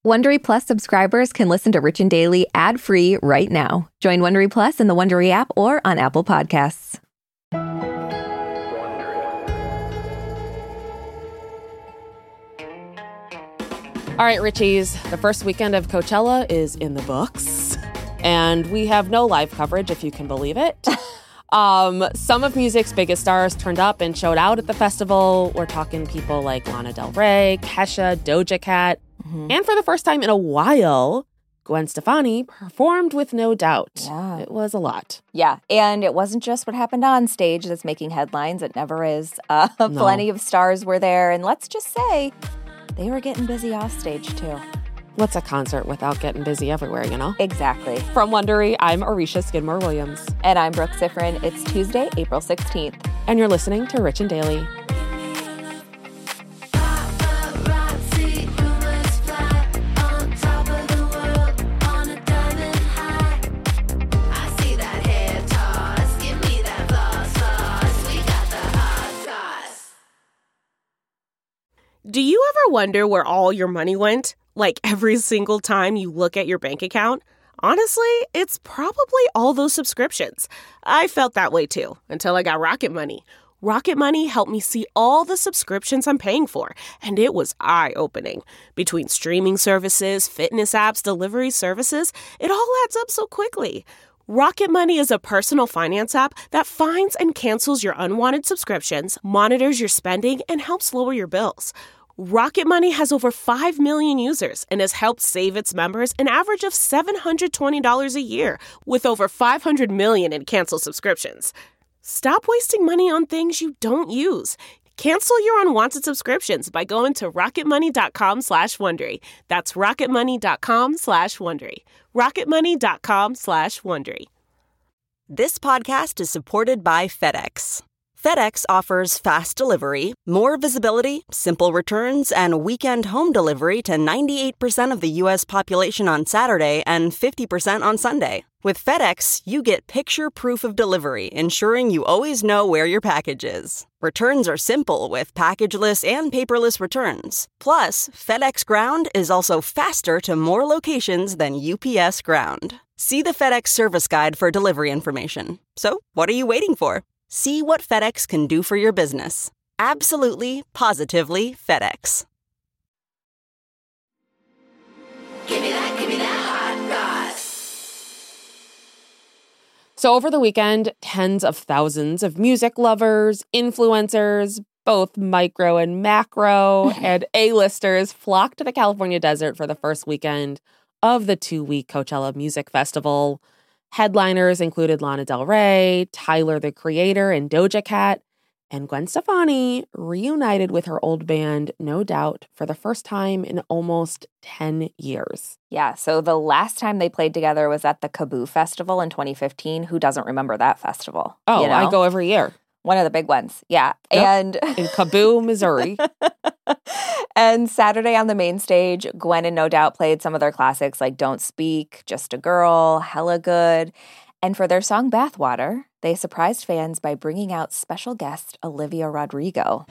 Wondery Plus subscribers can listen to Rich and Daily ad-free right now. Join Wondery Plus in the Wondery app or on Apple Podcasts. All right, Richies, the first weekend of Coachella is in the books, and we have no live coverage, if you can believe it. Some of music's biggest stars turned up and showed out at the festival. We're talking people like Lana Del Rey, Kesha, Doja Cat, and for the first time in a while, Gwen Stefani performed with No Doubt. Yeah. It was a lot. Yeah, and it wasn't just what happened on stage that's making headlines. It never is. Plenty of stars were there, and let's just say they were getting busy off stage, too. What's a concert without getting busy everywhere, you know? Exactly. From Wondery, I'm Arisha Skidmore-Williams. And I'm Brooke Siffrin. It's Tuesday, April 16th. And you're listening to Rich and Daily. Do you ever wonder where all your money went? Like every single time you look at your bank account? Honestly, it's probably all those subscriptions. I felt that way too, until I got Rocket Money. Rocket Money helped me see all the subscriptions I'm paying for, and it was eye-opening. Between streaming services, fitness apps, delivery services, it all adds up so quickly. Rocket Money is a personal finance app that finds and cancels your unwanted subscriptions, monitors your spending, and helps lower your bills. Rocket Money has over 5 million users and has helped save its members an average of $720 a year, with over 500 million in canceled subscriptions. Stop wasting money on things you don't use. Cancel your unwanted subscriptions by going to rocketmoney.com/Wondery. That's rocketmoney.com/Wondery. rocketmoney.com/Wondery. This podcast is supported by FedEx. FedEx offers fast delivery, more visibility, simple returns, and weekend home delivery to 98% of the U.S. population on Saturday and 50% on Sunday. With FedEx, you get picture proof of delivery, ensuring you always know where your package is. Returns are simple with packageless and paperless returns. Plus, FedEx Ground is also faster to more locations than UPS Ground. See the FedEx service guide for delivery information. So, what are you waiting for? See what FedEx can do for your business. Absolutely, positively FedEx. Give me that hot goss. So over the weekend, tens of thousands of music lovers, influencers, both micro and macro, and A-listers flocked to the California desert for the first weekend of the 2-week Coachella Music Festival. Headliners included Lana Del Rey, Tyler, the Creator, and Doja Cat, and Gwen Stefani reunited with her old band, No Doubt, for the first time in almost 10 years. Yeah, so the last time they played together was at the KAABOO Festival in 2015. Who doesn't remember that festival? Oh, you know? I go every year. One of the big ones, yeah. Yep. And in KAABOO, Missouri. And Saturday on the main stage, Gwen and No Doubt played some of their classics like Don't Speak, Just a Girl, Hella Good. And for their song Bathwater, they surprised fans by bringing out special guest Olivia Rodrigo.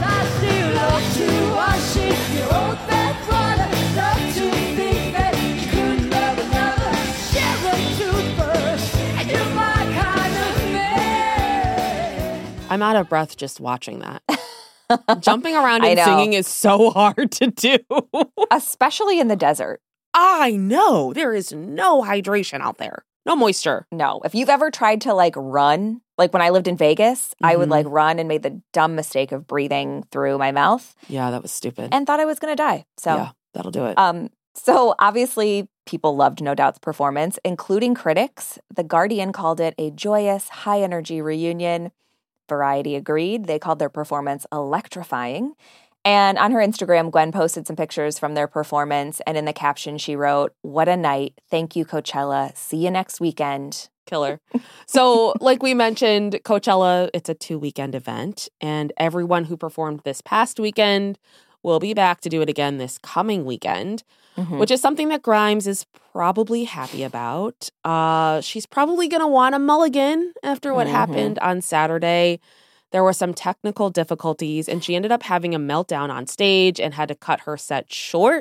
I'm out of breath just watching that. Jumping around I and know. singing is so hard to do. Especially in the desert. I know. There is no hydration out there. No moisture. No. If you've ever tried to run, like when I lived in Vegas, I would run and made the dumb mistake of breathing through my mouth Yeah, that was stupid. and thought I was going to die. So, yeah, that'll do it. So obviously people loved No Doubt's performance, including critics. The Guardian called it a joyous, high-energy reunion. Variety agreed. They called their performance electrifying. And on her Instagram, Gwen posted some pictures from their performance. And in the caption, she wrote, "What a night. Thank you, Coachella. See you next weekend." Killer. So like we mentioned, Coachella, it's a 2-weekend event. And everyone who performed this past weekend will be back to do it again this coming weekend, which is something that Grimes is probably happy about. She's probably going to want a mulligan after what happened on Saturday. There were some technical difficulties, and she ended up having a meltdown on stage and had to cut her set short,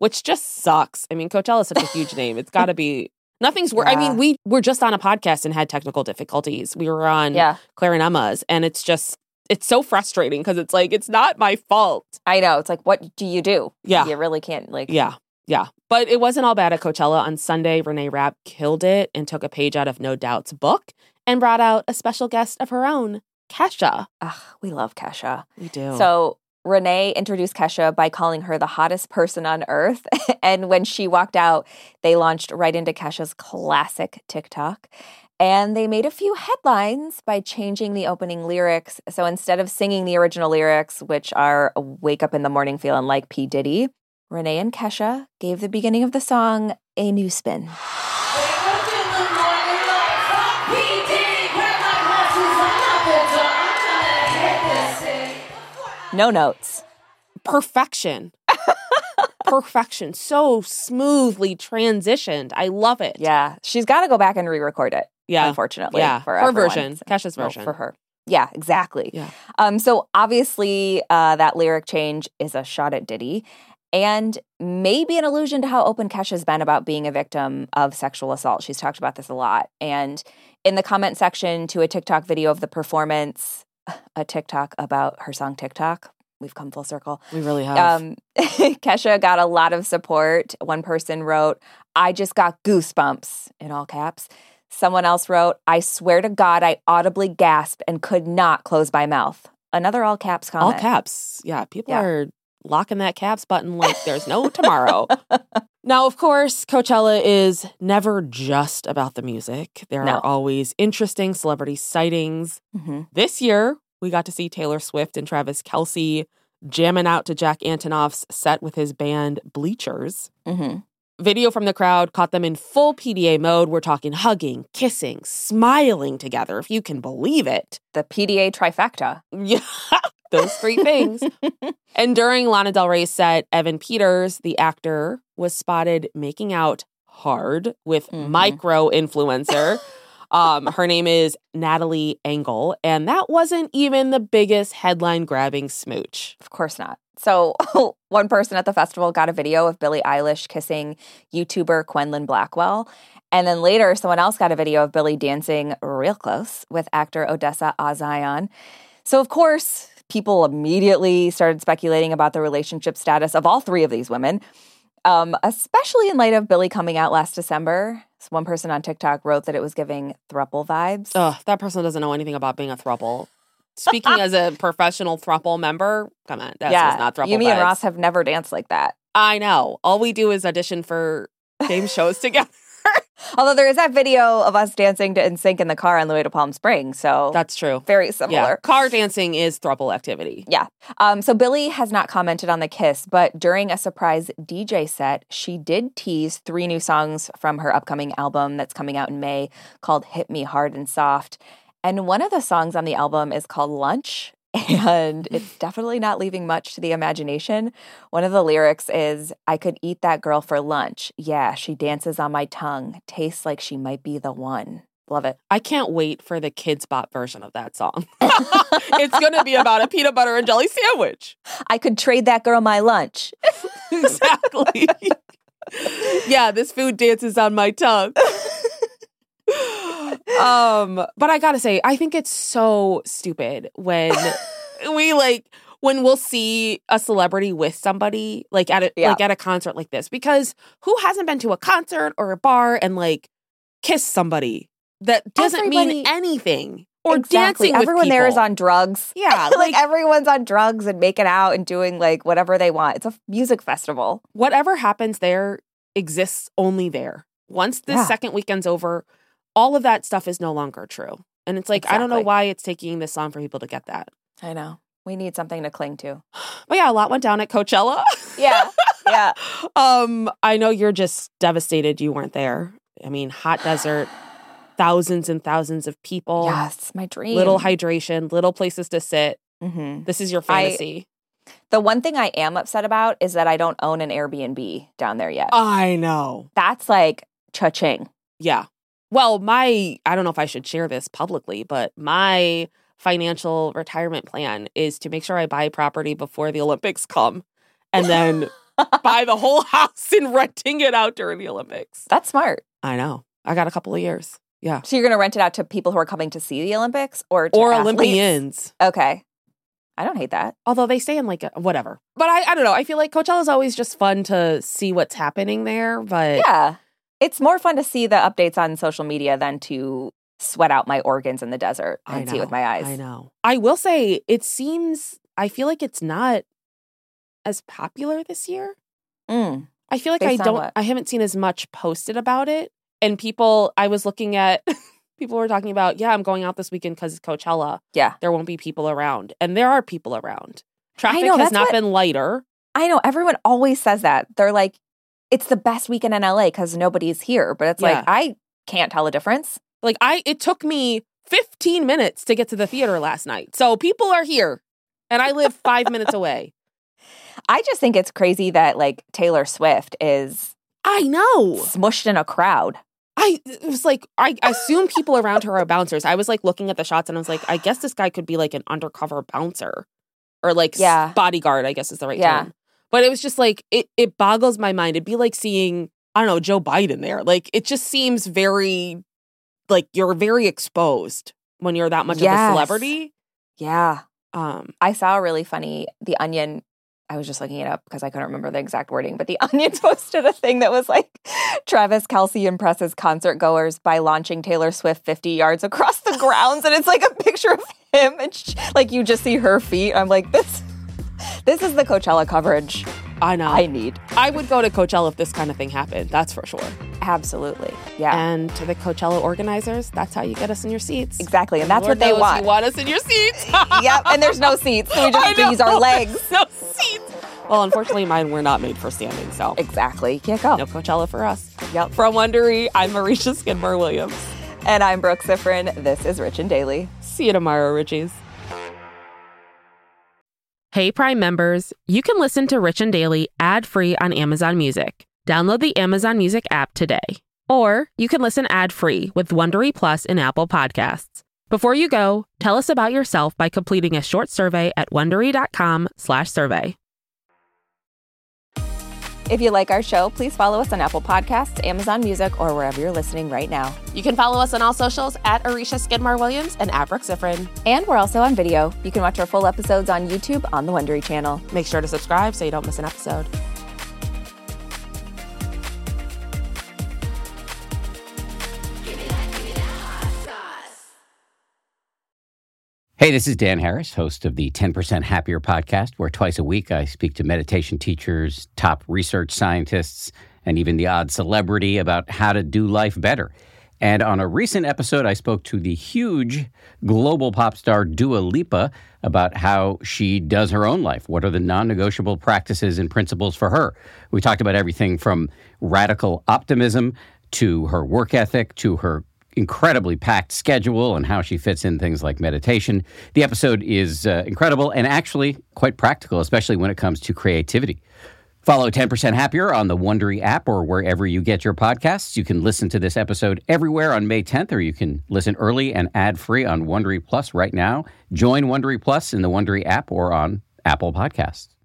which just sucks. I mean, Coachella is such a huge name. It's got to be, nothing's worse. I Yeah. mean, we were just on a podcast and had technical difficulties. We were on Claire and Emma's, and it's so frustrating because it's like, it's not my fault. I know. It's like, what do you do? Yeah. You really can't, like... Yeah. But it wasn't all bad at Coachella. On Sunday, Renee Rapp killed it and took a page out of No Doubt's book and brought out a special guest of her own, Kesha. Ugh, we love Kesha. We do. So Renee introduced Kesha by calling her the hottest person on earth. And when she walked out, they launched right into Kesha's classic TikTok. And they made a few headlines by changing the opening lyrics. So instead of singing the original lyrics, which are wake up in the morning feeling like P. Diddy, Renee and Kesha gave the beginning of the song a new spin. No notes. Perfection. Perfection. So smoothly transitioned. I love it. Yeah. She's got to go back and re-record it. Yeah. Unfortunately. Yeah. For Her everyone. version. Kesha's version. For her. Yeah, exactly. Yeah. So obviously that lyric change is a shot at Diddy and maybe an allusion to how open Kesha's been about being a victim of sexual assault. She's talked about this a lot. And in the comment section to a TikTok video of the performance, a TikTok about her song TikTok, we've come full circle. We really have. Kesha got a lot of support. One person wrote, "I just got goosebumps," in all caps. Someone else wrote, "I swear to God, I audibly gasped and could not close my mouth." Another all caps comment. All caps. Yeah. People are locking that caps button like there's no tomorrow. Now, of course, Coachella is never just about the music. There are always interesting celebrity sightings. Mm-hmm. This year, we got to see Taylor Swift and Travis Kelce jamming out to Jack Antonoff's set with his band Bleachers. Mm-hmm. Video from the crowd caught them in full PDA mode. We're talking hugging, kissing, smiling together, if you can believe it. The PDA trifecta. Yeah, those three things. And during Lana Del Rey's set, Evan Peters, the actor, was spotted making out hard with micro-influencer. Her name is Natalie Engel, and that wasn't even the biggest headline-grabbing smooch. Of course not. So one person at the festival got a video of Billie Eilish kissing YouTuber Quenlin Blackwell. And then later, someone else got a video of Billie dancing real close with actor Odessa Azion. So, of course, people immediately started speculating about the relationship status of all three of these women, especially in light of Billie coming out last December. So one person on TikTok wrote that it was giving throuple vibes. Ugh, that person doesn't know anything about being a throuple. Speaking as a professional throuple member, come on, that's not throuple Yumi vibes. and Ross have never danced like that. I know. All we do is audition for game shows together. Although there is that video of us dancing to NSYNC in the car on the way to Palm Springs, so That's true. very similar. Yeah. Car dancing is throuple activity. Yeah. So Billie has not commented on the kiss, but during a surprise DJ set, she did tease 3 new songs from her upcoming album that's coming out in May called Hit Me Hard and Soft. And one of the songs on the album is called Lunch, and it's definitely not leaving much to the imagination. One of the lyrics is, "I could eat that girl for lunch. Yeah, she dances on my tongue. Tastes like she might be the one." Love it. I can't wait for the Kids Bop version of that song. It's going to be about a peanut butter and jelly sandwich. I could trade that girl my lunch. Exactly. Yeah, this food dances on my tongue. But I gotta say, I think it's so stupid when when we'll see a celebrity with somebody at a concert like this, because who hasn't been to a concert or a bar and kissed somebody that doesn't mean anything? Or dancing with everyone people. there is on drugs. Yeah, everyone's on drugs and making out and doing whatever they want. It's a music festival. Whatever happens there exists only there. Once the second weekend's over, all of that stuff is no longer true. And it's I don't know Exactly. why it's taking this long for people to get that. I know. We need something to cling to. But yeah, a lot went down at Coachella. Yeah. Yeah. I know you're just devastated you weren't there. I mean, hot desert, thousands and thousands of people. Yes, my dream. Little hydration, little places to sit. Mm-hmm. This is your fantasy. The one thing I am upset about is that I don't own an Airbnb down there yet. I know. That's cha-ching. Yeah. Well, I don't know if I should share this publicly, but my financial retirement plan is to make sure I buy property before the Olympics come and then buy the whole house and renting it out during the Olympics. That's smart. I know. I got a couple of years. Yeah. So you're going to rent it out to people who are coming to see the Olympics or to Or athletes? Olympians. Okay. I don't hate that. Although they stay in like whatever. But I don't know. I feel like Coachella is always just fun to see what's happening there. But Yeah. It's more fun to see the updates on social media than to sweat out my organs in the desert and see it with my eyes. I know. I will say I feel like it's not as popular this year. I feel like Based on what? I haven't seen as much posted about it. And I was looking at, people were talking about, yeah, I'm going out this weekend because it's Coachella. Yeah. There won't be people around. And there are people around. Traffic know, has that's not what- been lighter. I know. Everyone always says that. They're like, it's the best weekend in LA because nobody's here. But it's Yeah. like, I can't tell a difference. Like it took me 15 minutes to get to the theater last night. So people are here. And I live 5 minutes away. I just think it's crazy that like Taylor Swift is I know. smushed in a crowd. It was like, I assume people around her are bouncers. I was like looking at the shots and I was like, I guess this guy could be like an undercover bouncer or like bodyguard, I guess is the right term. But it was just like, it boggles my mind. It'd be like seeing, I don't know, Joe Biden there. Like, it just seems very, like you're very exposed when you're that much of a celebrity. Yeah. I saw a really funny, The Onion, I was just looking it up because I couldn't remember the exact wording, but The Onion posted a thing that was like, Travis Kelce impresses concert goers by launching Taylor Swift 50 yards across the grounds. And it's like a picture of him and like you just see her feet. I'm like, this is the Coachella coverage I know. I need. I would go to Coachella if this kind of thing happened. That's for sure. Absolutely. Yeah. And to the Coachella organizers, that's how you get us in your seats. Exactly. And that's Lord what they knows want. You want us in your seats. Yep. And there's no seats. So we just have to use our legs. No seats. Well, unfortunately, mine were not made for standing, so. Exactly. You can't go. No Coachella for us. Yep. From Wondery, I'm Marisha Skidmore-Williams. And I'm Brooke Sifrin. This is Rich and Daily. See you tomorrow, Richies. Hey, Prime members, you can listen to Rich and Daily ad-free on Amazon Music. Download the Amazon Music app today. Or you can listen ad-free with Wondery Plus in Apple Podcasts. Before you go, tell us about yourself by completing a short survey at Wondery.com/survey. If you like our show, please follow us on Apple Podcasts, Amazon Music, or wherever you're listening right now. You can follow us on all socials at Arisha Skidmore-Williams and at Brooke Sifrin. And we're also on video. You can watch our full episodes on YouTube on the Wondery channel. Make sure to subscribe so you don't miss an episode. Hey, this is Dan Harris, host of the 10% Happier podcast, where twice a week I speak to meditation teachers, top research scientists, and even the odd celebrity about how to do life better. And on a recent episode, I spoke to the huge global pop star Dua Lipa about how she does her own life. What are the non-negotiable practices and principles for her? We talked about everything from radical optimism to her work ethic to her incredibly packed schedule and how she fits in things like meditation. The episode is incredible and actually quite practical, especially when it comes to creativity. Follow 10% Happier on the Wondery app or wherever you get your podcasts. You can listen to this episode everywhere on May 10th, or you can listen early and ad-free on Wondery Plus right now. Join Wondery Plus in the Wondery app or on Apple Podcasts.